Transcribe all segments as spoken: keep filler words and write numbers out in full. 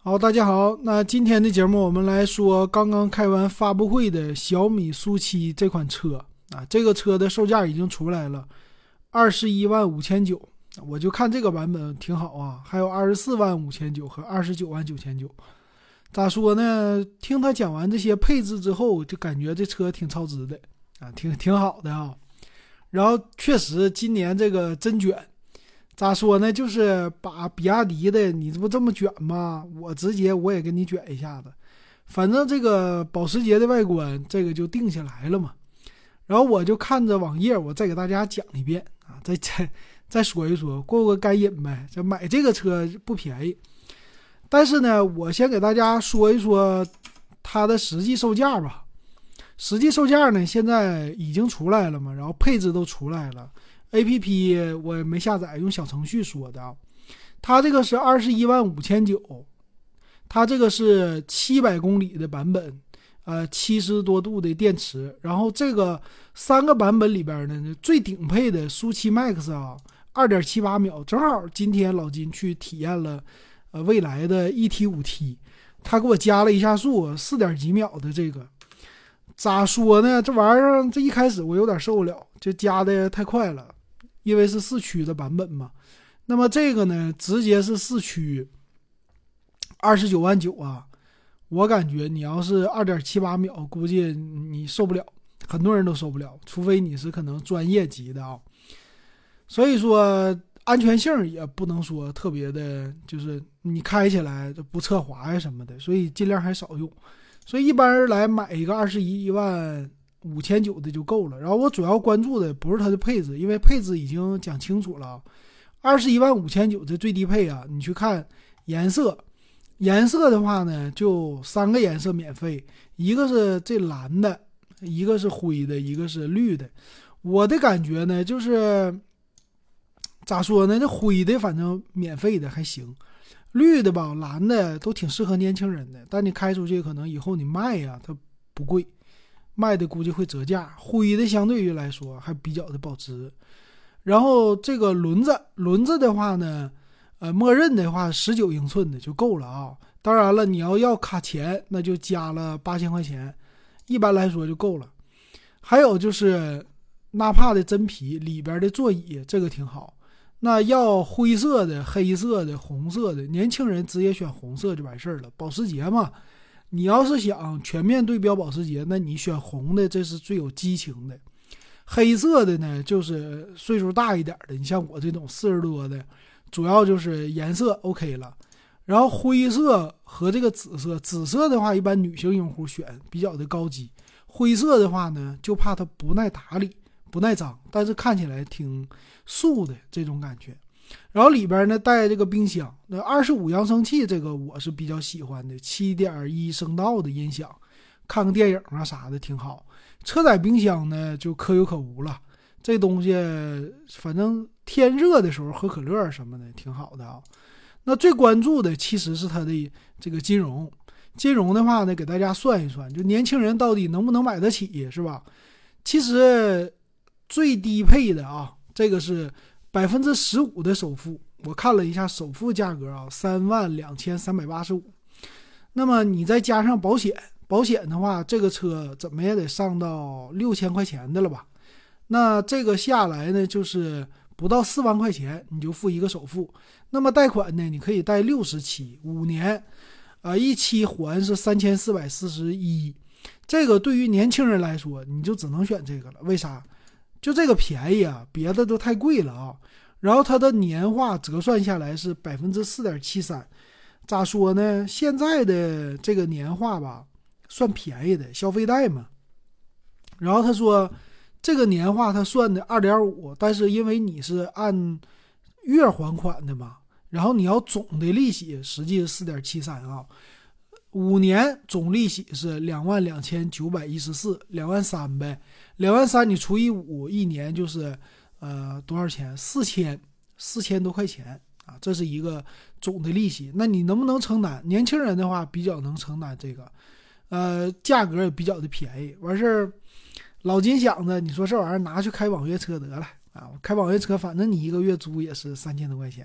好，大家好，那今天的节目我们来说刚刚开完发布会的小米苏七这款车啊，这个车的售价已经出来了，二十一万五千九，我就看这个版本挺好啊，还有二十四万五千九和二十九万九千九。咋说呢？听他讲完这些配置之后，就感觉这车挺超值的啊，挺挺好的啊。然后确实今年这个真卷。咋说呢？就是把比亚迪的，你这不这么卷吗？我直接我也给你卷一下子。反正这个保时捷的外观，这个就定下来了嘛。然后我就看着网页，我再给大家讲一遍啊，再再再说一说，过个干瘾呗。这买这个车不便宜，但是呢，我先给大家说一说它的实际售价吧。实际售价呢，现在已经出来了嘛，然后配置都出来了。A P P 我也没下载，用小程序说的啊。它这个是二十一万五千九，它这个是七百公里的版本，呃，七十多度的电池。然后这个三个版本里边呢，最顶配的苏七 Max 啊，二点七八秒，正好今天老金去体验了，呃，蔚来的 E T 五 T， 他给我加了一下速，四点几秒的这个。咋说呢？这玩意儿这一开始我有点受不了，就加的太快了。因为是四驱的版本嘛，那么这个呢，直接是四驱，二十九万九啊！我感觉你要是二点七八秒，估计你受不了，很多人都受不了，除非你是可能专业级的啊。所以说安全性也不能说特别的，就是你开起来不侧滑呀什么的，所以尽量还少用。所以一般人来买一个二十一万。五千九的就够了。然后我主要关注的不是它的配置，因为配置已经讲清楚了。二十一万五千九这最低配啊，你去看颜色，颜色的话呢，就三个颜色免费，一个是这蓝的，一个是灰的，一个是绿的。我的感觉呢，就是咋说呢？这灰的反正免费的还行，绿的吧、蓝的都挺适合年轻人的，但你开出去可能以后你卖呀，它不贵。卖的估计会折价，灰的相对于来说还比较的保值。然后这个轮子，轮子的话呢，呃，默认的话十九英寸的就够了啊。当然了，你要要卡钳，那就加了八千块钱，一般来说就够了。还有就是纳帕的真皮里边的座椅，这个挺好。那要灰色的、黑色的、红色的，年轻人直接选红色就完事儿了。保时捷嘛。你要是想全面对标保时捷，那你选红的，这是最有激情的。黑色的呢，就是岁数大一点的，你像我这种四十多的，主要就是颜色 OK 了。然后灰色和这个紫色，紫色的话一般女性用户选比较的高级，灰色的话呢，就怕它不耐打理、不耐脏，但是看起来挺素的这种感觉。然后里边呢带这个冰箱，那二十五扬声器这个我是比较喜欢的， 七点一 声道的音响，看个电影啊啥的挺好。车载冰箱呢就可有可无了，这东西反正天热的时候喝可乐什么的挺好的啊。那最关注的其实是它的这个金融，金融的话呢给大家算一算，就年轻人到底能不能买得起，是吧？其实最低配的啊，这个是百分之十五的首付，我看了一下首付价格啊，三万两千三百八十五。那么你再加上保险，保险的话，这个车怎么也得上到六千块钱的了吧？那这个下来呢，就是不到四万块钱，你就付一个首付。那么贷款呢，你可以贷六十期，五年，啊，一期还是三千四百四十一。这个对于年轻人来说，你就只能选这个了。为啥？就这个便宜啊，别的都太贵了啊。然后它的年化折算下来是 百分之四点七三， 咋说呢？现在的这个年化吧，算便宜的，消费贷嘛。然后他说这个年化他算的 二点五， 但是因为你是按月还款的嘛，然后你要总的利息实际是 四点七三 啊。五年总利息是两万两千九百一十四，两万三呗，两万三你除以五，一年就是呃多少钱？四千，四千多块钱啊，这是一个总的利息。那你能不能承担？年轻人的话比较能承担这个，呃，价格也比较的便宜。完事儿，老金想着，你说这玩意儿拿去开网约车得了啊，开网约车反正你一个月租也是三千多块钱，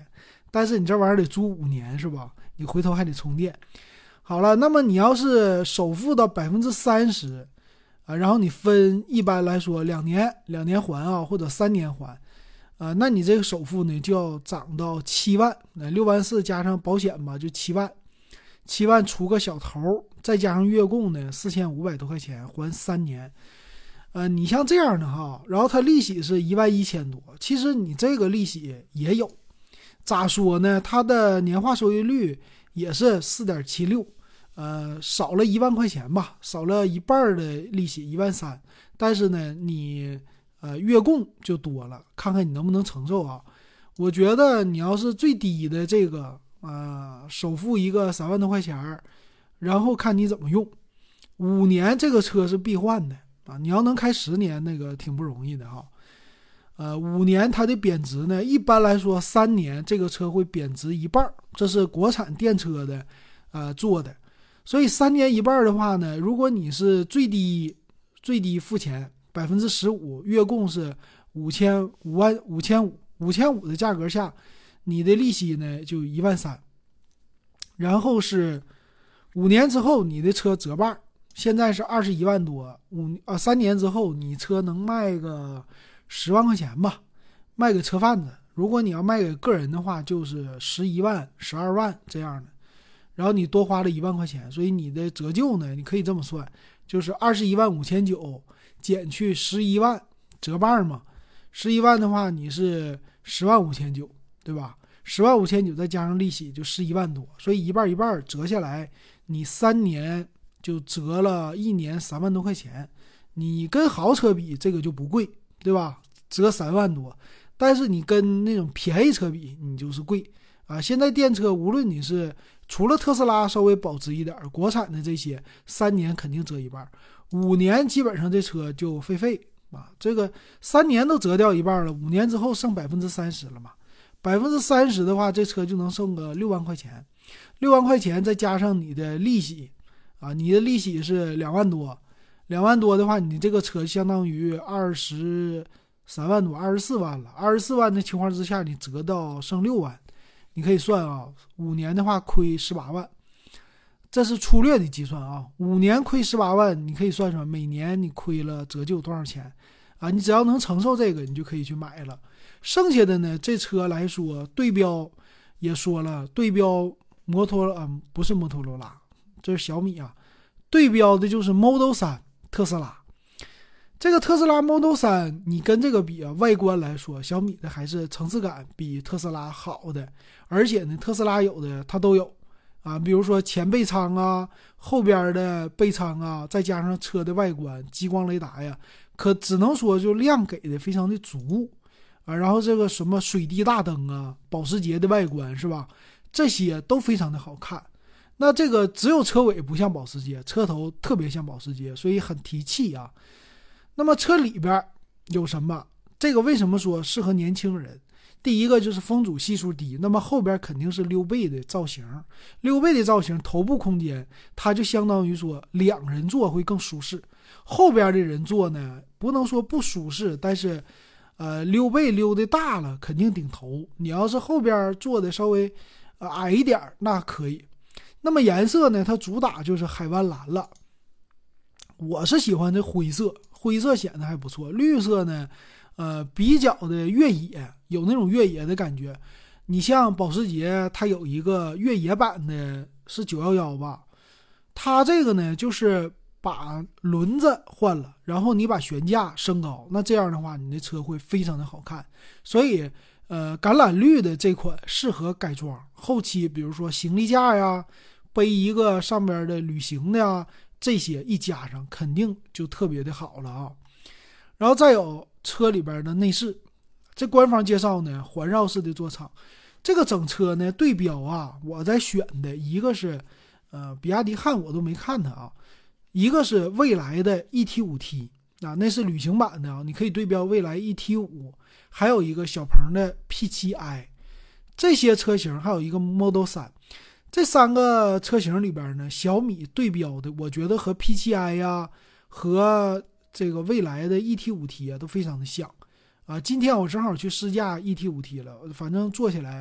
但是你这玩意儿得租五年是吧？你回头还得充电。好了，那么你要是首付到百分之三十啊，然后你分一般来说两年两年还啊，或者三年还啊，那你这个首付呢就要涨到七万，那六万四加上保险吧，就七万，七万出个小头，再加上月供呢四千五百多块钱，还三年。呃，你像这样的哈，然后它利息是一万一千多，其实你这个利息也有，咋说呢？它的年化收益率也是 四点七六， 呃，少了一万块钱吧，少了一半的利息一万三，但是呢，你呃月供就多了，看看你能不能承受啊？我觉得你要是最低的这个，呃，首付一个三万多块钱，然后看你怎么用，五年这个车是必换的。啊，你要能开十年，那个挺不容易的哈。呃，五年它的贬值呢，一般来说三年这个车会贬值一半，这是国产电车的呃做的。所以三年一半的话呢，如果你是最低最低付钱百分之十五，月供是五千五万五千五五千五的价格下，你的利息呢就一万三，然后是五年之后你的车折半。现在是二十一万多，五啊三年之后你车能卖个十万块钱吧，卖给车贩子。如果你要卖给个人的话，就是十一万、十二万这样的。然后你多花了一万块钱，所以你的折旧呢，你可以这么算，就是二十一万五千九减去十一万，折半嘛。十一万的话，你是十万五千九，对吧？十万五千九再加上利息，就十一万多。所以一半一半折下来，你三年。就折了一年三万多块钱，你跟豪车比这个就不贵，对吧？折三万多，但是你跟那种便宜车比，你就是贵啊。现在电车无论你是除了特斯拉稍微保值一点，国产的这些三年肯定折一半，五年基本上这车就废废啊。这个三年都折掉一半了，五年之后剩百分之三十了嘛？百分之三十的话，这车就能剩个六万块钱，六万块钱再加上你的利息。啊，你的利息是两万多，两万多的话，你这个车相当于二十三万多，二十四万了。二十四万的情况之下，你折到剩六万，你可以算啊，五年的话亏十八万，这是粗略的计算啊。五年亏十八万，你可以算算每年你亏了折旧多少钱啊？你只要能承受这个，你就可以去买了。剩下的呢，这车来说，对标也说了，对标摩托啊、嗯，不是摩托罗拉。这是小米啊，对标的就是 Model 三特斯拉。这个特斯拉 Model 三，你跟这个比啊，外观来说，小米的还是层次感比特斯拉好的，而且呢，特斯拉有的它都有啊，比如说前备舱啊，后边的备舱啊，再加上车的外观，激光雷达呀，可只能说就量给的非常的足啊。然后这个什么水滴大灯啊，保时捷的外观是吧？这些都非常的好看。那这个只有车尾不像保时捷，车头特别像保时捷，所以很提气啊。那么车里边有什么？这个为什么说适合年轻人？第一个就是风阻系数低，那么后边肯定是溜背的造型，溜背的造型，头部空间它就相当于说两人坐会更舒适，后边的人坐呢不能说不舒适，但是呃溜背溜的大了肯定顶头，你要是后边坐的稍微、呃、矮一点那可以。那么颜色呢，它主打就是海湾蓝了，我是喜欢这灰色，灰色显得还不错。绿色呢呃，比较的越野，有那种越野的感觉。你像保时捷它有一个越野版的是九一一吧，它这个呢就是把轮子换了，然后你把悬架升高，那这样的话你的车会非常的好看。所以呃，橄榄绿的这款适合改装，后期比如说行李架呀，背一个上边的旅行的呀，这些一加上肯定就特别的好了啊。然后再有车里边的内饰，这官方介绍呢，环绕式的座舱。这个整车呢对标啊，我在选的一个是呃比亚迪汉，我都没看它啊，一个是蔚来的 E T 五 T 啊，那是旅行版的啊，你可以对标蔚来 E T 五，还有一个小鹏的 P 七 i， 这些车型还有一个 Model 三，这三个车型里边呢，小米对标的，我觉得和 P 七 i 呀，和这个蔚来的 E T 五 T 啊都非常的像啊。今天我正好去试驾 E T 五 T 了，反正坐起来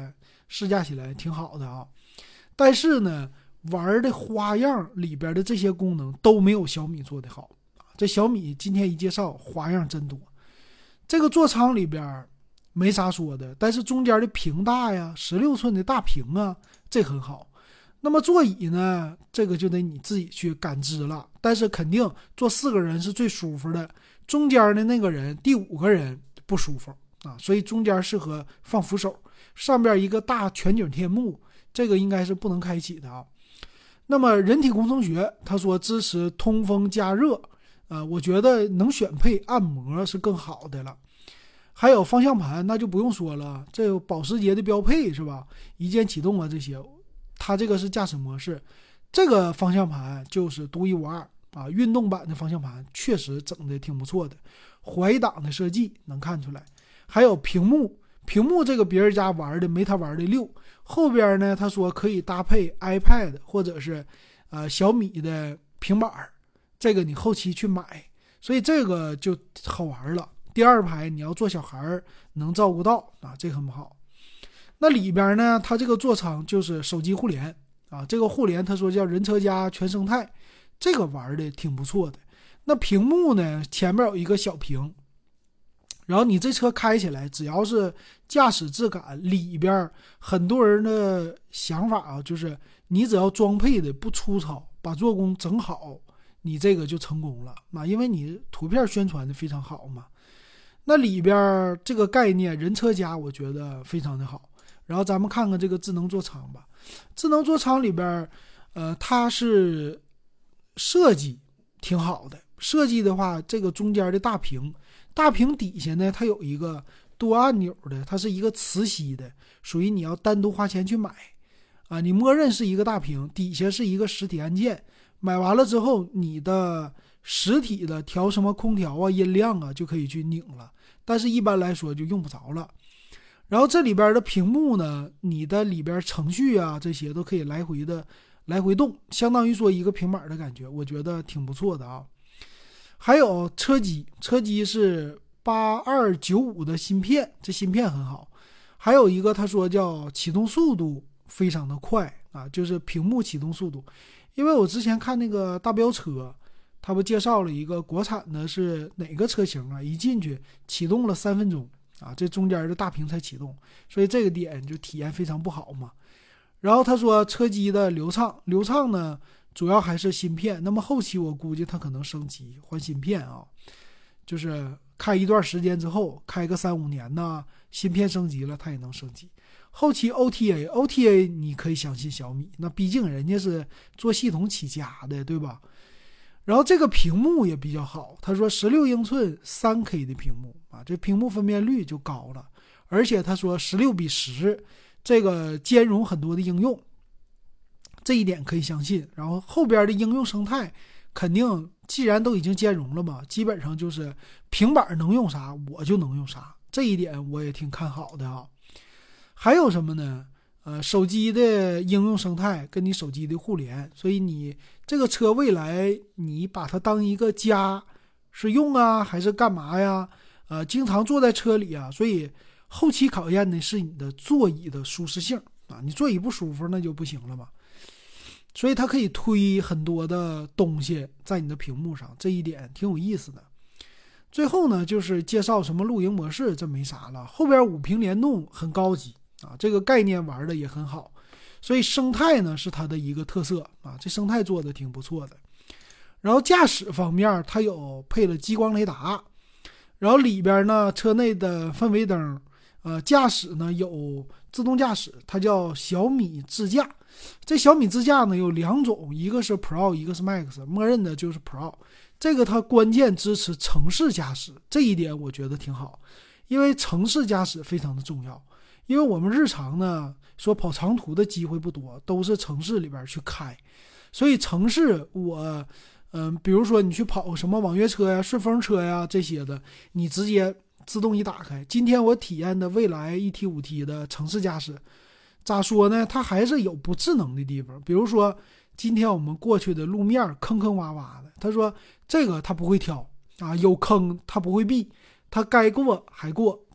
试驾起来挺好的啊。但是呢，玩的花样里边的这些功能都没有小米做的好。这小米今天一介绍，花样真多。这个座舱里边没啥说的，但是中间的屏大呀，十六寸的大屏啊，这很好。那么座椅呢，这个就得你自己去感知了，但是肯定坐四个人是最舒服的，中间的那个人第五个人不舒服啊，所以中间适合放扶手，上边一个大全景天幕，这个应该是不能开启的啊。那么人体工程学他说支持通风加热，呃，我觉得能选配按摩是更好的了。还有方向盘那就不用说了，这有保时捷的标配是吧，一键启动啊这些，它这个是驾驶模式，这个方向盘就是独一无二啊！运动版的方向盘确实整的挺不错的，怀档的设计能看出来。还有屏幕，屏幕这个别人家玩的没他玩的溜。后边呢，他说可以搭配 iPad 或者是呃小米的平板，这个你后期去买，所以这个就好玩了。第二排你要坐小孩能照顾到啊，这个很不好。那里边呢，它这个座舱就是手机互联啊，这个互联他说叫人车家全生态，这个玩的挺不错的。那屏幕呢，前面有一个小屏，然后你这车开起来，只要是驾驶质感里边，很多人的想法啊，就是你只要装配的不粗糙，把做工整好，你这个就成功了嘛，因为你图片宣传的非常好嘛。那里边这个概念人车家我觉得非常的好。然后咱们看看这个智能座舱吧。智能座舱里边呃，它是设计挺好的，设计的话这个中间的大屏，大屏底下呢它有一个多按钮的，它是一个磁吸的，属于你要单独花钱去买啊。你默认是一个大屏，底下是一个实体按键，买完了之后你的实体的调什么空调啊音量啊就可以去拧了，但是一般来说就用不着了。然后这里边的屏幕呢，你的里边程序啊这些都可以来回的来回动，相当于说一个平板的感觉，我觉得挺不错的啊。还有车机，车机是八二九五的芯片，这芯片很好。还有一个他说叫启动速度非常的快啊，就是屏幕启动速度。因为我之前看那个大飙车，他不介绍了一个国产的是哪个车型啊，一进去启动了三分钟啊，这中间的大屏才启动，所以这个点就体验非常不好嘛。然后他说车机的流畅，流畅呢主要还是芯片，那么后期我估计它可能升级换芯片啊，就是开一段时间之后，开个三五年呢，芯片升级了它也能升级。后期 O T A O T A 你可以相信小米，那毕竟人家是做系统起家的，对吧？然后这个屏幕也比较好，他说十六英寸 三 K 的屏幕啊，这屏幕分辨率就高了，而且他说十六比十，这个兼容很多的应用，这一点可以相信。然后后边的应用生态肯定既然都已经兼容了嘛，基本上就是平板能用啥我就能用啥，这一点我也挺看好的啊。还有什么呢？呃，手机的应用生态跟你手机的互联，所以你这个车未来你把它当一个家是用啊，还是干嘛呀？呃，经常坐在车里啊，所以后期考验的是你的座椅的舒适性啊，你座椅不舒服那就不行了嘛。所以它可以推很多的东西在你的屏幕上，这一点挺有意思的。最后呢，就是介绍什么露营模式，这没啥了。后边五屏联动很高级啊，这个概念玩的也很好，所以生态呢是它的一个特色啊，这生态做的挺不错的。然后驾驶方面，它有配了激光雷达，然后里边呢车内的氛围灯，呃，驾驶呢有自动驾驶，它叫小米智驾。这小米智驾呢有两种，一个是 Pro， 一个是 Max， 默认的就是 Pro。这个它关键支持城市驾驶，这一点我觉得挺好，因为城市驾驶非常的重要。因为我们日常呢说跑长途的机会不多，都是城市里边去开，所以城市我嗯、呃，比如说你去跑什么网约车呀、顺风车呀这些的，你直接自动一打开。今天我体验的蔚来 E T 五 T 的城市驾驶，咋说呢？它还是有不智能的地方，比如说今天我们过去的路面坑坑洼洼的，他说这个他不会挑啊，有坑他不会避，他该过还过，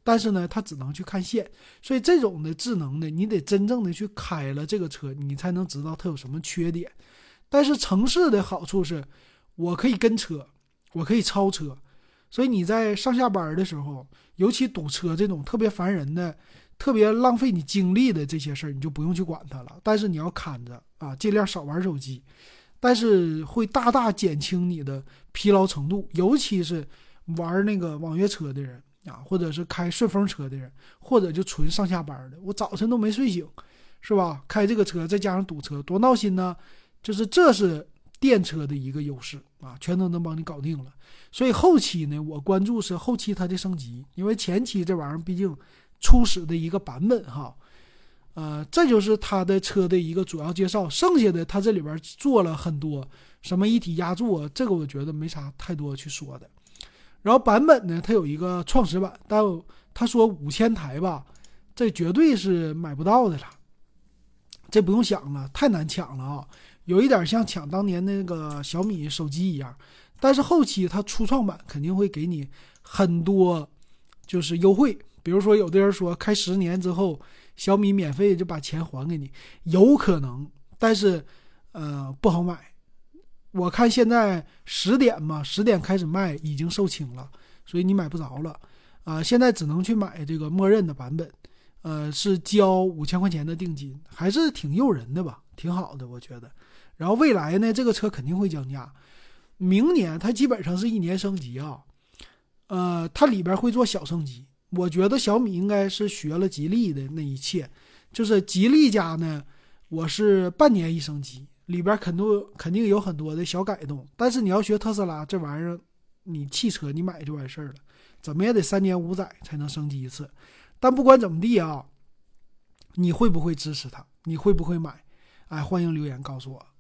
但是呢，它只能去看线。所以这种的智能的，你得真正的去开了这个车，你才能知道它有什么缺点。但是城市的好处是，我可以跟车，我可以超车。所以你在上下班的时候，尤其堵车这种特别烦人的、特别浪费你精力的这些事儿，你就不用去管它了。但是你要看着啊，尽量少玩手机。但是会大大减轻你的疲劳程度，尤其是玩那个网约车的人啊，或者是开顺风车的人，或者就纯上下班的，我早晨都没睡醒，是吧？开这个车再加上堵车，多闹心呢！就是这是电车的一个优势啊，全都能帮你搞定了。所以后期呢，我关注是后期它的升级，因为前期这玩意儿毕竟初始的一个版本哈。呃，这就是它的车的一个主要介绍，剩下的它这里边做了很多什么一体压铸，这个我觉得没啥太多去说的。然后版本呢，它有一个创始版，但他说五千台吧，这绝对是买不到的了，这不用想了，太难抢了啊，有一点像抢当年那个小米手机一样。但是后期它初创版肯定会给你很多就是优惠，比如说有的人说开十年之后小米免费就把钱还给你，有可能，但是呃不好买。我看现在十点嘛，十点开始卖已经售罄了，所以你买不着了啊、呃！现在只能去买这个默认的版本，呃，是交五千块钱的定金，还是挺诱人的吧，挺好的我觉得。然后未来呢，这个车肯定会降价，明年它基本上是一年升级啊，呃，它里边会做小升级。我觉得小米应该是学了吉利的那一切，就是吉利家呢，我是半年一升级，里边肯定肯定有很多的小改动。但是你要学特斯拉这玩意儿，你汽车你买就完事儿了，怎么也得三年五载才能升级一次。但不管怎么地啊，你会不会支持它？你会不会买？哎，欢迎留言告诉我。